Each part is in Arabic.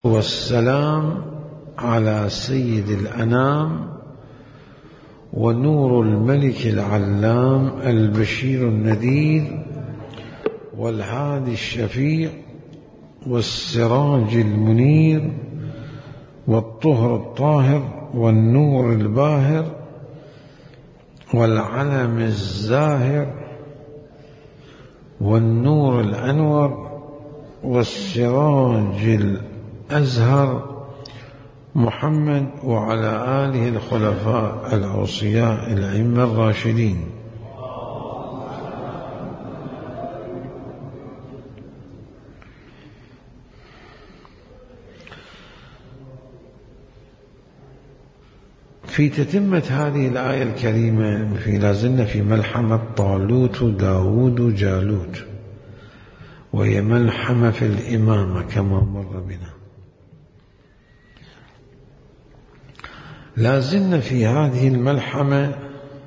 والسلام على سيد الأنام ونور الملك العلام البشير النذير والهادي الشفيع والسراج المنير والطهر الطاهر والنور الباهر والعلم الزاهر والنور الأنور والسراج الأزهر محمد وعلى آله الخلفاء الأوصياء الأئمة الراشدين. في تتمة هذه الآية الكريمة لازلنا في ملحمة طالوت داود جالوت، وهي ملحمة في الإمامة كما مر بنا. لازلنا في هذه الملحمة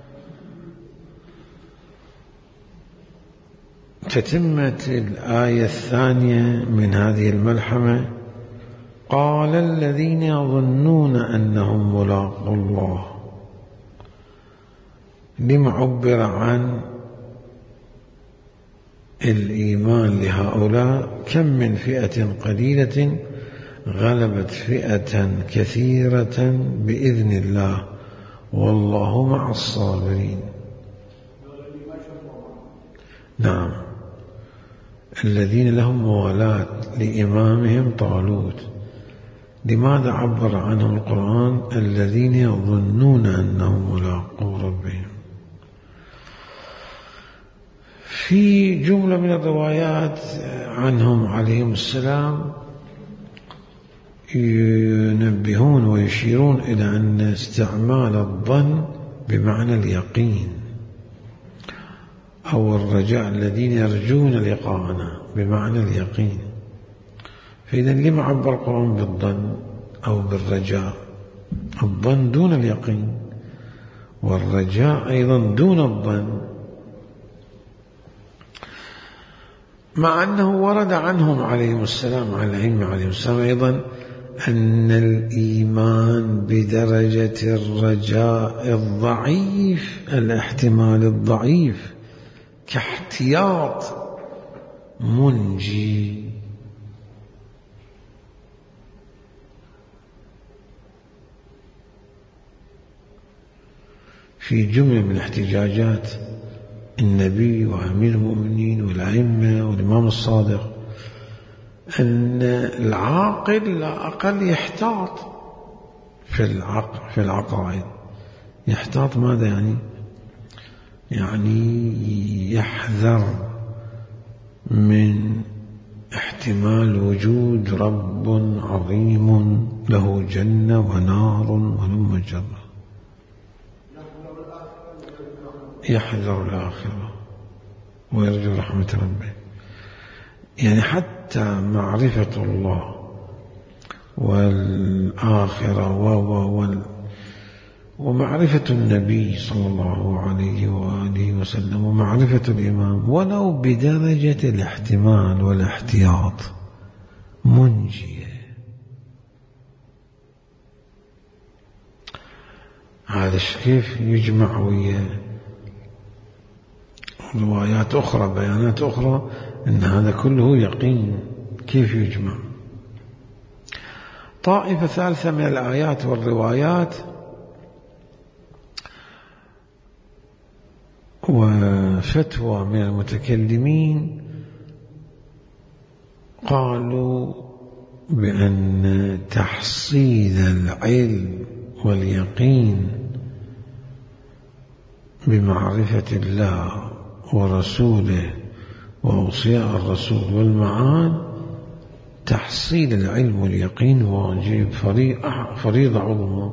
تتمة الآية الثانية من هذه الملحمة: قال الذين يظنون أنهم ملاقو الله. لم عبر عن الإيمان لهؤلاء؟ كم من فئة قليلة غلبت فئة كثيرة بإذن الله والله مع الصابرين. نعم، الذين لهم موالاة لإمامهم طالوت. لماذا عبر عنهم القرآن الذين يظنون أنهم ملاقو ربهم؟ في جملة من الروايات عنهم عليهم السلام ينبهون ويشيرون إلى أن استعمال الظن بمعنى اليقين أو الرجاء، الذين يرجون لقاءنا بمعنى اليقين. فإذا لما عبر القرآن بالظن أو بالرجاء؟ الظن دون اليقين، والرجاء أيضا دون الظن، مع أنه ورد عنهم عليهم السلام على الأئمة عليهم السلام أيضا أن الإيمان بدرجة الرجاء الضعيف، الاحتمال الضعيف، كاحتياط منجي. في جملة من احتجاجات النبي وأمير المؤمنين والأئمة والإمام الصادق أن العاقل لا أقل يحتاط في العقائد. يحتاط ماذا يعني يحذر من احتمال وجود رب عظيم له جنة ونار ولم جرة. يحذر الآخرة ويرجو رحمة ربه. يعني حتى معرفة الله والآخرة ومعرفة النبي صلى الله عليه وآله وسلم ومعرفة الإمام ولو بدرجة الاحتمال والاحتياط منجية. هذا كيف يجمع ويا روايات أخرى، بيانات أخرى، إن هذا كله يقين؟ كيف يجمع؟ طائفة ثالثة من الآيات والروايات وفتوى من المتكلمين قالوا بأن تحصيل العلم واليقين بمعرفة الله ورسوله وأوصياء الرسول والمعاد، تحصيل العلم واليقين واجب فريضة عظمى.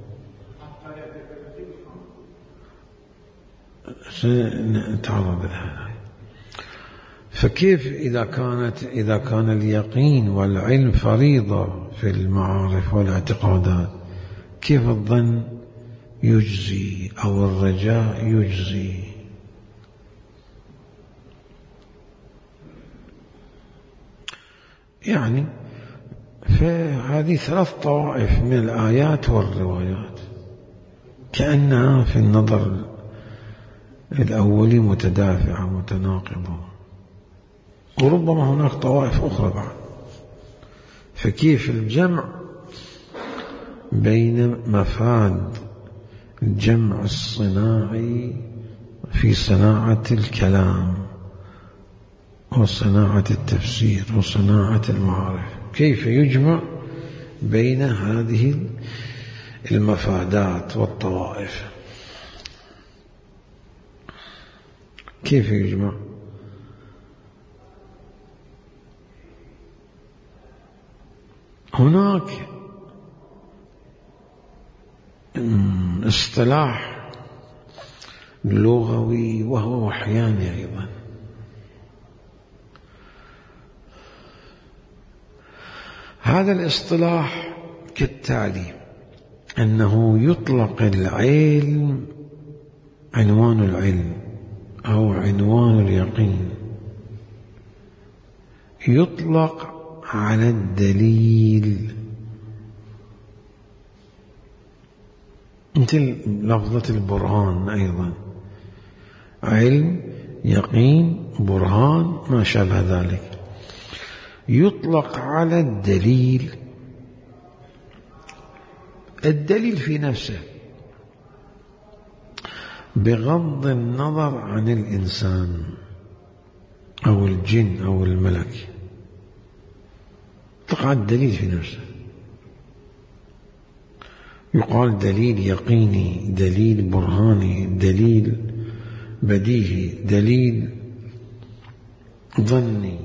سنتعرض لها. فكيف إذا كان اليقين والعلم فريضة في المعارف والاعتقادات، كيف الظن يجزي أو الرجاء يجزي؟ يعني فهذه 3 طوائف من الآيات والروايات كأنها في النظر الأولي متدافعة متناقضة، وربما هناك طوائف أخرى بعد. فكيف الجمع بين مفاد الجمع الصناعي في صناعة الكلام وصناعة التفسير وصناعة المعارف، كيف يجمع بين هذه المفادات والطوائف؟ كيف يجمع؟ هناك اصطلاح لغوي وهو وحياني أيضا. هذا الاصطلاح كالتالي: أنه يطلق العلم عنوان العلم أو عنوان اليقين، يطلق على الدليل مثل لفظة البرهان أيضا، علم يقين برهان ما شابه ذلك. يطلق على الدليل، الدليل في نفسه بغض النظر عن الإنسان أو الجن أو الملك، يطلق على الدليل في نفسه. يقال دليل يقيني، دليل برهاني، دليل بديهي، دليل ظني.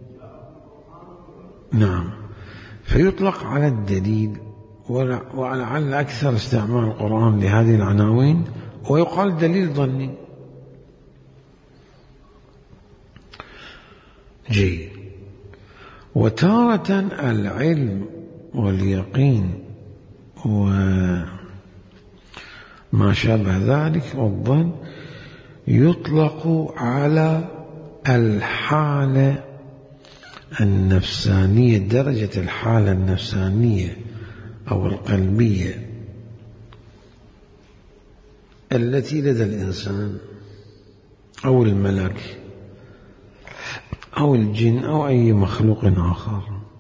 نعم، فيطلق على الدليل، ولعل أكثر استعمال القرآن لهذه العناوين، ويقال دليل ظني. جيد. وتارة العلم واليقين وما شابه ذلك والظن يطلق على الحالة النفسانية، درجة الحالة النفسانية أو القلبية التي لدى الإنسان أو الملك أو الجن أو أي مخلوق آخر،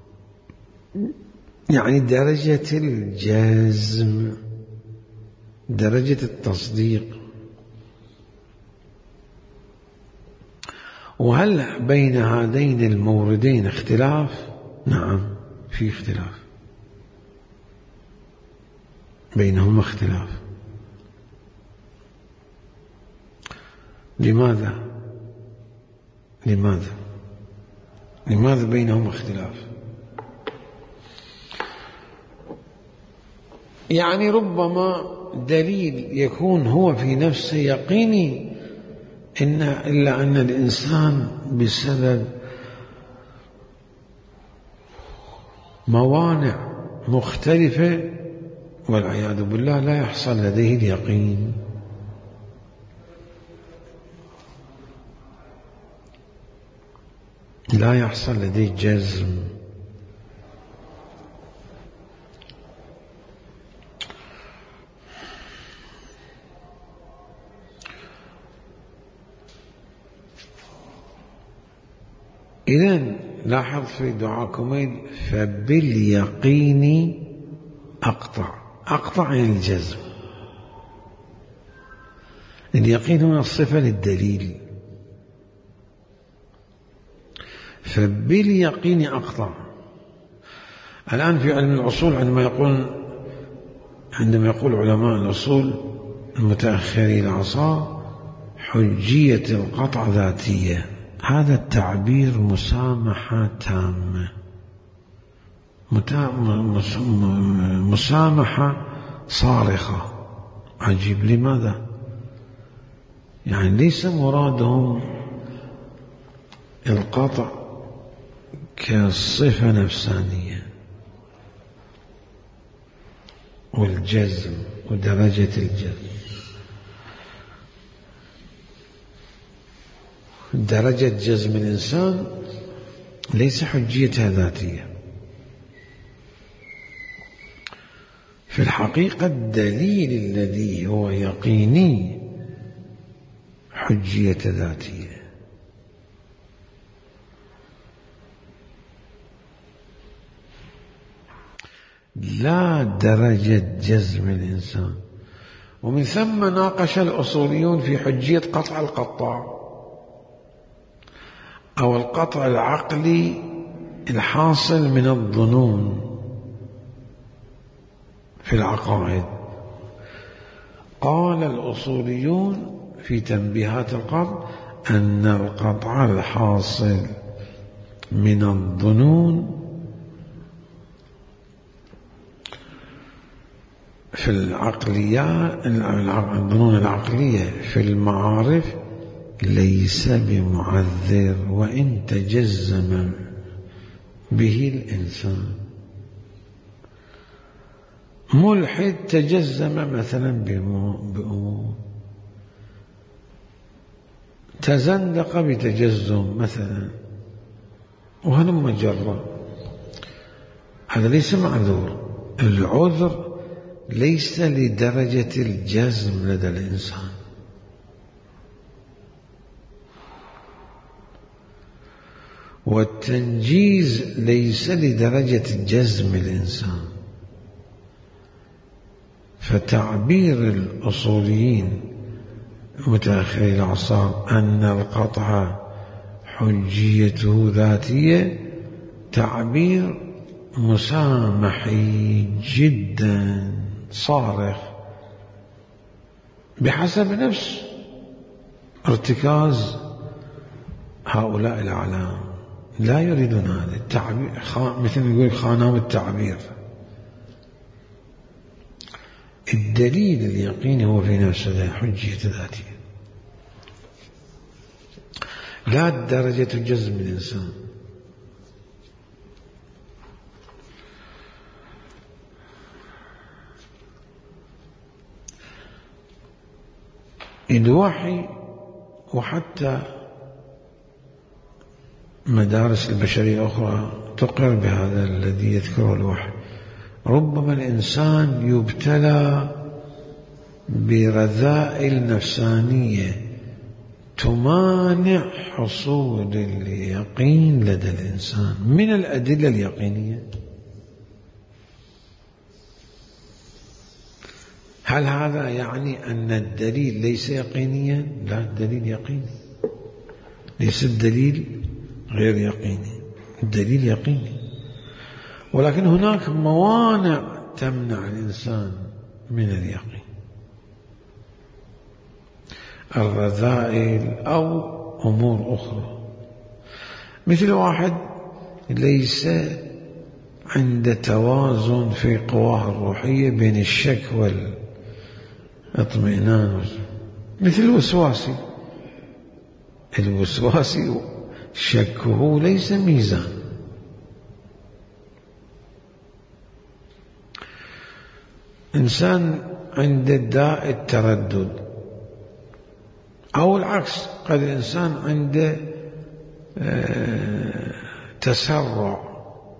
يعني درجة الجزم، درجة التصديق. وهل بين هذين الموردين اختلاف؟ نعم، في اختلاف، بينهما اختلاف. لماذا بينهما اختلاف؟ يعني ربما دليل يكون هو في نفسه يقيني، إلا أن الإنسان بسبب موانع مختلفة والعياذ بالله لا يحصل لديه اليقين. لا يحصل لديه جزم. إذن لاحظ في دعاء كميل: فباليقين أقطع يعني الجزم. اليقين هنا الصفة للدليل، فباليقين أقطع. الآن في علم الأصول عندما يقول علماء الأصول المتأخرين العصر حجية القطع ذاتية، هذا التعبير مسامحة تامة، مسامحة صارخة. عجيب، لماذا؟ يعني ليس مرادهم القطع كصفة نفسانية والجزم ودرجة الجزم. درجة جزم الإنسان ليس حجيتها ذاتية، في الحقيقة الدليل الذي هو يقيني حجية ذاتية. لا درجة جزم الإنسان. ومن ثم ناقش الأصوليون في حجية قطع القطاع أو القطع العقلي الحاصل من الظنون في العقائد. قال الأصوليون في تنبيهات القطع أن القطع الحاصل من الظنون في العقليات، الظنون العقلية في المعارف ليس بمعذر وإن تجزم به الإنسان. ملحد تجزم مثلا بأمور، تزندق بتجزم مثلا، وهلم جرا، هذا ليس معذور. العذر ليس لدرجة الجزم لدى الإنسان، والتنجيز ليس لدرجة جزم الإنسان. فتعبير الأصوليين متأخري الأعصار أن القطع حجيته ذاتية تعبير مسامحي جدا صارخ بحسب نفس ارتكاز هؤلاء الأعلام. لا يريدون هذا التعبير، مثل يقول خانام التعبير. الدليل اليقيني هو في نفسه حجية ذاتية، لا درجة جزم الإنسان. الوحي وحتى مدارس البشرية أخرى تقر بهذا الذي يذكره الوحي. ربما الإنسان يبتلى برذائل نفسانية تمانع حصول اليقين لدى الإنسان من الأدلة اليقينية. هل هذا يعني أن الدليل ليس يقينيا؟ لا، الدليل يقيني، ليس الدليل غير يقيني، الدليل يقيني، ولكن هناك موانع تمنع الإنسان من اليقين، الرذائل أو أمور أخرى. مثل واحد ليس عند توازن في قواه الروحية بين الشك والاطمئنان، مثل الوسواسي. الوسواسي شكه ليس ميزان. إنسان عند داء التردد، أو العكس، قد الإنسان عنده تسرع،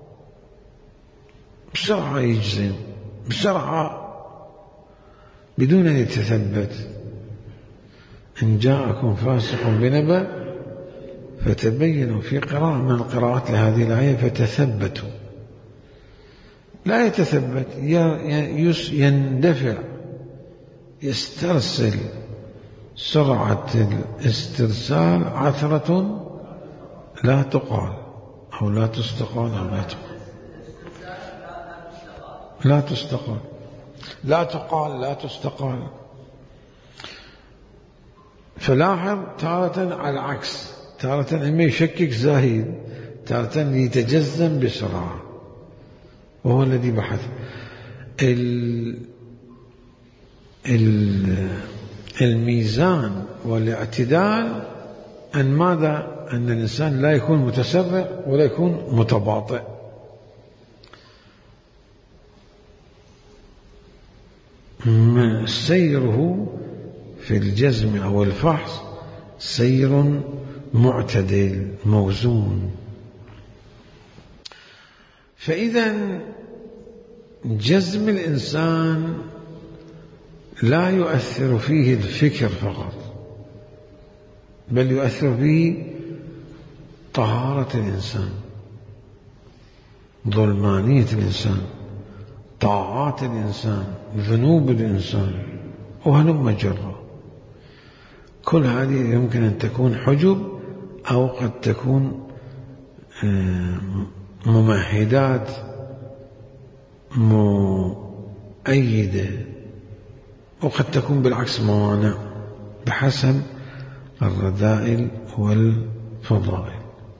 بسرعة يجزم، بسرعة بدون أن يتثبت. إن جاءكم فاسق بنبأ فتبينوا، في قراءة من القراءات لهذه الآية فتثبتوا، لا يتثبت، يندفع، يسترسل. سرعة الاسترسال عثرة لا تقال أو لا تستقال أو لا تقال، لا تستقال، لا تقال، لا تستقال. فلاحظ تارة على العكس، تارة إما يشكك زاهد، تارة يتجزم بسرعة، وهو الذي بحث الميزان والاعتدال. أن ماذا؟ أن الإنسان لا يكون متسرع ولا يكون متباطئ. سيره في الجزم أو الفحص سير معتدل موزون. فإذا جزم الإنسان لا يؤثر فيه الفكر فقط، بل يؤثر فيه طهارة الإنسان، ظلمانية الإنسان، طاعات الإنسان، ذنوب الإنسان، وهلم جرا. كل هذه يمكن أن تكون حجب أو قد تكون ممهدات مؤيدة، وقد تكون بالعكس موانع بحسب الرذائل والفضائل.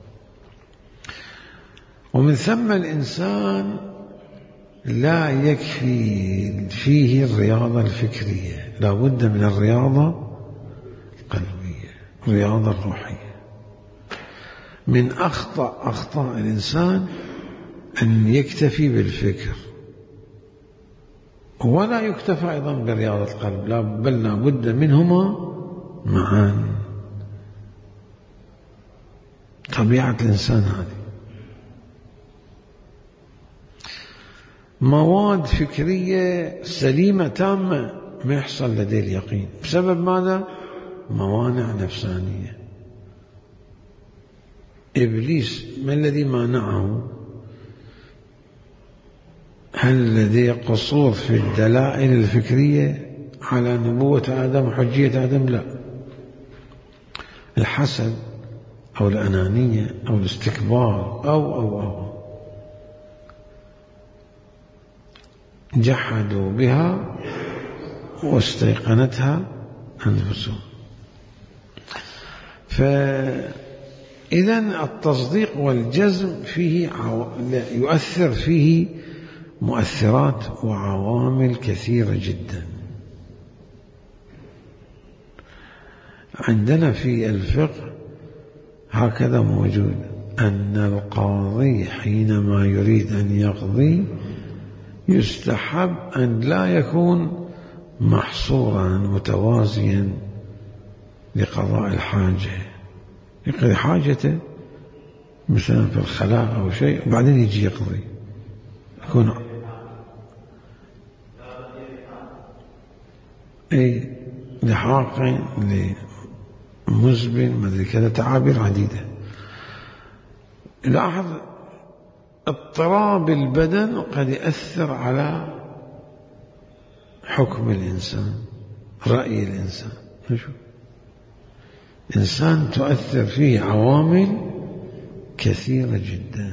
ومن ثم الإنسان لا يكفي فيه الرياضة الفكرية، لا بد من الرياضة القلبية، الرياضة الروحية. من أخطاء الإنسان أن يكتفي بالفكر، ولا يكتفى أيضا برياضة القلب، بل لا بد منهما معا. طبيعة الإنسان هذه مواد فكرية سليمة تامة ما يحصل لديه اليقين. بسبب ماذا؟ موانع نفسانية. إبليس ما الذي مانعه؟ هل لديه قصور في الدلائل الفكرية على نبوة آدم وحجية آدم؟ لا. الحسد أو الأنانية أو الاستكبار أو جحدوا بها واستيقنتها أنفسهم. فإذن التصديق والجزم فيه يؤثر فيه مؤثرات وعوامل كثيرة جدا. عندنا في الفقه هكذا موجود أن القاضي حينما يريد أن يقضي يستحب أن لا يكون محصورا متوازيا لقضاء الحاجة، يقضي حاجته مثلا في الخلاء أو شيء وبعدين يجي يقضي، يكون لحاق لمزبن مدري كذا، تعابير عديدة. لاحظ اضطراب البدن قد يأثر على حكم الإنسان، رأي الإنسان. إنسان تؤثر فيه عوامل كثيرة جدا،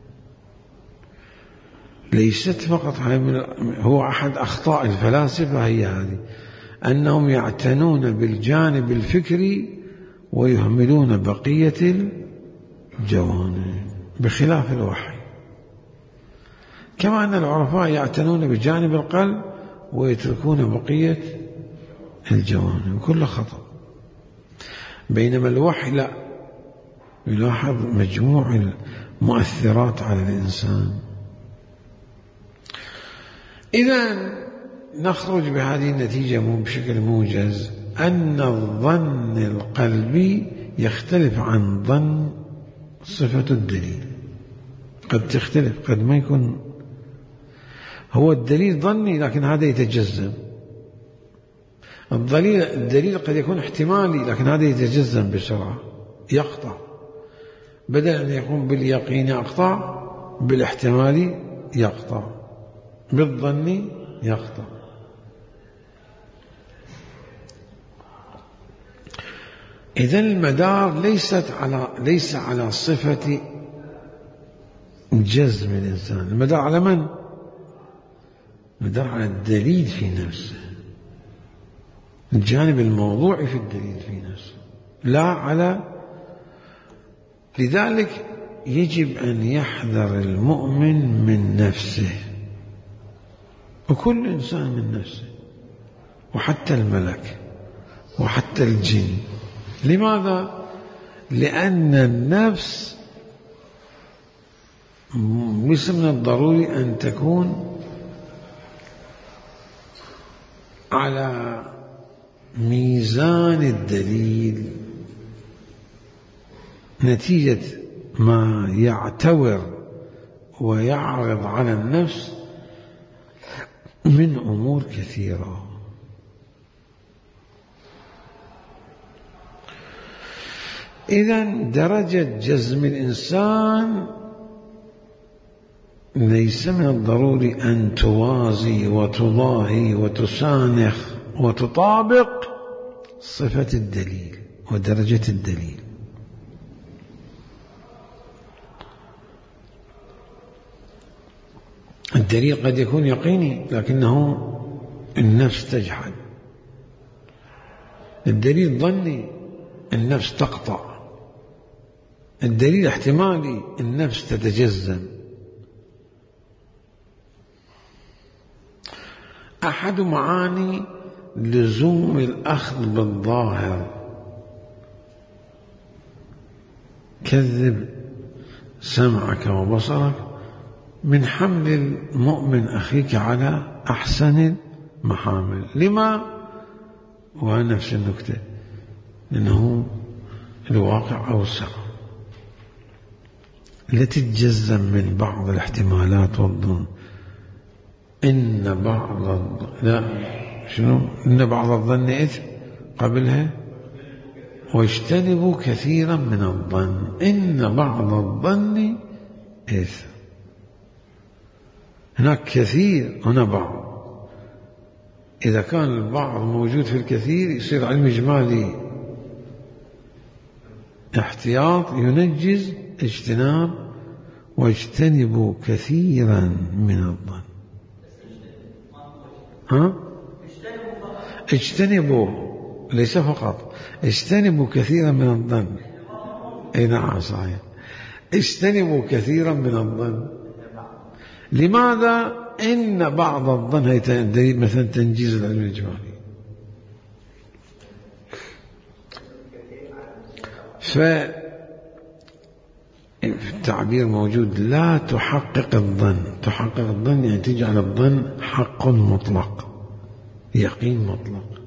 ليست فقط هو أحد أخطاء الفلاسفة هي هذه، أنهم يعتنون بالجانب الفكري ويهملون بقية الجوانب بخلاف الوحي. كما أن العرفاء يعتنون بجانب القلب ويتركون بقية الجوانب، كل خطأ. بينما الوحي لا، يلاحظ مجموع المؤثرات على الإنسان. إذن نخرج بهذه النتيجة بشكل موجز أن الظن القلبي يختلف عن ظن صفة الدليل. قد تختلف، قد ما يكون هو الدليل ظني لكن هذا يتجزم. الدليل قد يكون احتمالي لكن هذا يتجزم بسرعة، يقطع. بدل أن يكون باليقين يقطع، بالاحتمال يقطع، بالظن يقطع. إذن المدار ليس على صفة جزم الإنسان، المدار على من؟ المدار على الدليل في نفسه، الجانب الموضوعي في الدليل في نفسه، لا على. لذلك يجب أن يحذر المؤمن من نفسه، وكل إنسان من نفسه، وحتى الملك وحتى الجن. لماذا؟ لأن النفس ليس من الضروري أن تكون على ميزان الدليل، نتيجة ما يعتور ويعرض على النفس من أمور كثيرة. إذن درجة جزم الإنسان ليس من الضروري أن توازي وتضاهي وتسانخ وتطابق صفة الدليل ودرجة الدليل. الدليل قد يكون يقيني لكنه النفس تجحد، الدليل ظني النفس تقطع، الدليل احتمالي النفس تتجزم. أحد معاني لزوم الأخذ بالظاهر كذب سمعك وبصرك من حمل المؤمن أخيك على أحسن المحامل. لما؟ ونفس النكتة، لأنه الواقع أوسع، لا تتجزم من بعض الاحتمالات والظن. إن بعض الظن إثم قبلها واجتنبوا كثيرا من الظن. إن بعض الظن إثم، هناك كثير هنا بعض. إذا كان البعض موجود في الكثير يصير علم إجمالي، احتياط ينجز اجتناب، واجتنبوا كثيرا من الظن. اجتنبوا ليس فقط، اجتنبوا كثيرا من الظن. اي نعم صحيح، اجتنبوا كثيرا من الظن. لماذا؟ إن بعض الظن هي دليل مثلا تنجيز العلم الإجمالي. فالتعبير موجود لا تحقق الظن. تحقق الظن يعني تجعل الظن حق مطلق، يقين مطلق.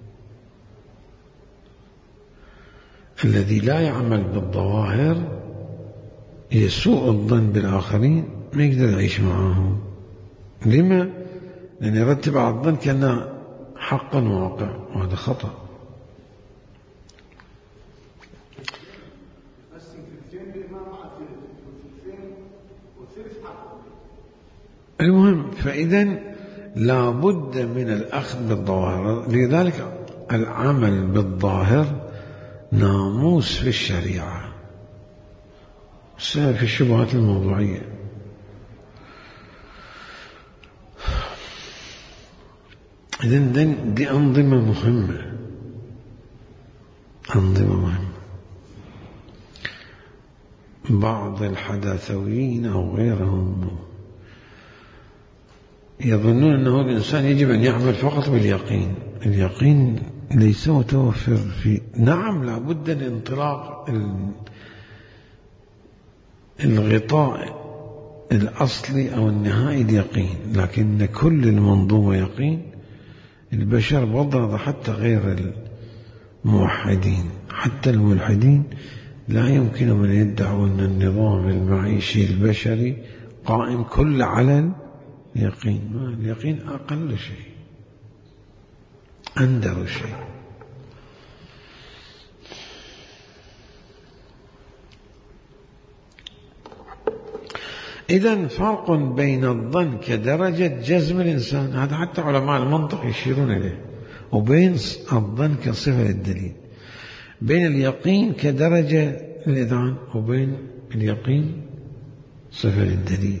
الذي لا يعمل بالظواهر يسوء الظن بالآخرين، ما يقدر يعيش معهم. لما؟ لأن يرتب على الظن كأنه حقا واقع، وهذا خطأ. المهم، فإذن لا بد من الأخذ بالظواهر. لذلك العمل بالظاهر ناموس في الشريعة، في الشبهات الموضوعية. إذن دي أنظمة مهمة، أنظمة مهمة. بعض الحداثويين أو غيرهم يظنون أنه الإنسان يجب أن يعمل فقط باليقين. اليقين ليس متوفر في. نعم لا بد من انطلاق الغطاء الأصلي أو النهائي اليقين، لكن كل المنظومة يقين. البشر بضرب حتى غير الموحدين، حتى الملحدين لا يمكن أن يدعوا أن النظام المعيشي البشري قائم كل على اليقين. اليقين أقل شيء، أندر شيء. إذن فرق بين الظن كدرجة جزم الإنسان، هذا حتى علماء المنطق يشيرون إليه، وبين الظن كصفة للدليل. بين اليقين كدرجة للإذعان، وبين اليقين صفة للدليل.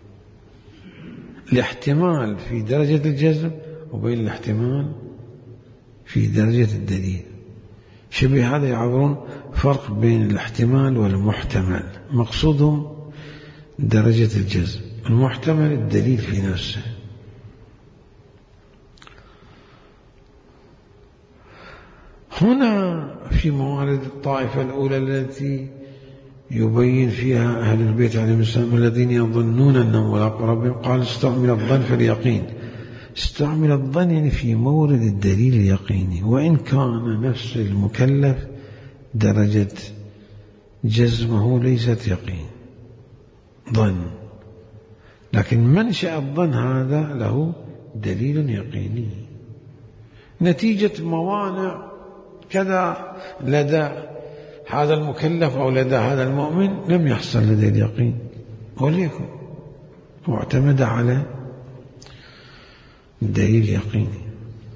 الاحتمال في درجة الجزم، وبين الاحتمال في درجة الدليل. شبه هذا يعبرون فرق بين الاحتمال والمحتمل. مقصودهم درجة الجزم، المحتمل الدليل في نفسه. هنا في موارد الطائفة الأولى التي يبين فيها أهل البيت عليهم السلام الذين يظنون أنهم ملاقوا ربهم، قال استعمل الظن في اليقين. استعمل الظن يعني في مورد الدليل اليقيني، وإن كان نفس المكلف درجة جزمه ليست يقين، ظن، لكن منشأ الظن هذا له دليل يقيني نتيجة موانع كذا لدى هذا المكلف أو لدى هذا المؤمن لم يحصل لديه اليقين، وليكن معتمد على دليل يقيني.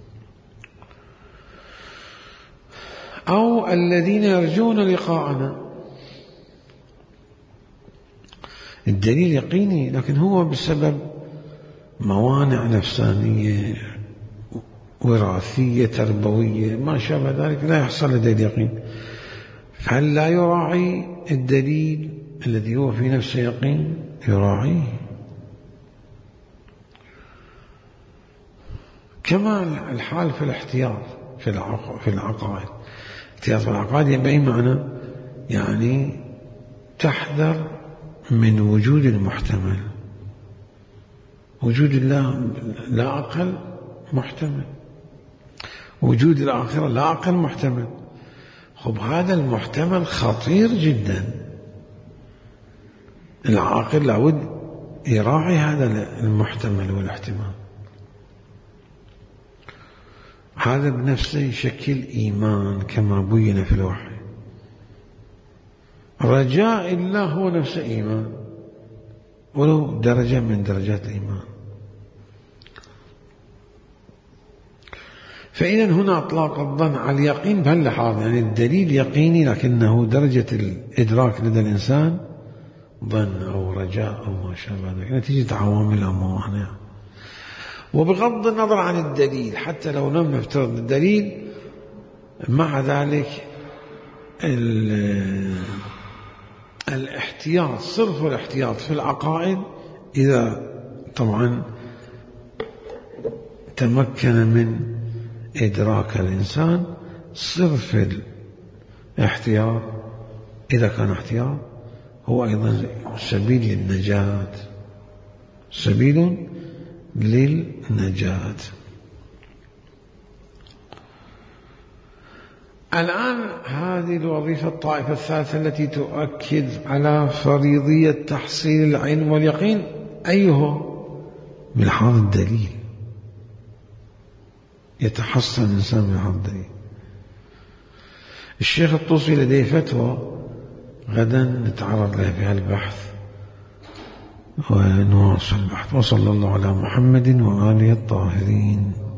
أو الذين يرجون لقاءنا، الدليل يقيني لكن هو بسبب موانع نفسانية وراثية تربوية ما شابه ذلك لا يحصل لديه اليقين. هل لا يراعي الدليل الذي هو في نفسه يقين؟ يراعيه. كما الحال في الاحتياط في العقائد. احتياط في العقائد بأي معنى؟ يعني تحذر من وجود المحتمل. وجود الله لا أقل محتمل، وجود الآخرة لا أقل محتمل. خب هذا المحتمل خطير جدا، العاقل لابد يراعي هذا المحتمل والاحتمال. هذا بنفسه يشكل إيمان كما بين في الوحي. رجاء الله هو نفسه إيمان ولو درجة من درجات الإيمان. فإذا هنا أطلاق الظن على اليقين بهاللحاظ، يعني الدليل يقيني لكنه درجة الإدراك لدى الإنسان ظن أو رجاء أو ما شابه ذلك نتيجة عوامل أو موانع. وبغض النظر عن الدليل، حتى لو لم نفترض الدليل، مع ذلك الاحتياط صرف الاحتياط في العقائد إذا طبعا تمكن من إدراك الإنسان، صرف الاحتياط إذا كان احتياط هو أيضا سبيل للنجاة، سبيل للنجاة. الآن هذه الوظيفة الطائفة الثالثة التي تؤكد على فريضية تحصيل العلم واليقين، أيها بلحاظ الدليل، يتحصل الإنسان بلحاظ الدليل. الشيخ الطوسي لديه فتوى غدا نتعرض لها في هذا البحث ونواصل البحث. وصلى الله على محمد وآله الطاهرين.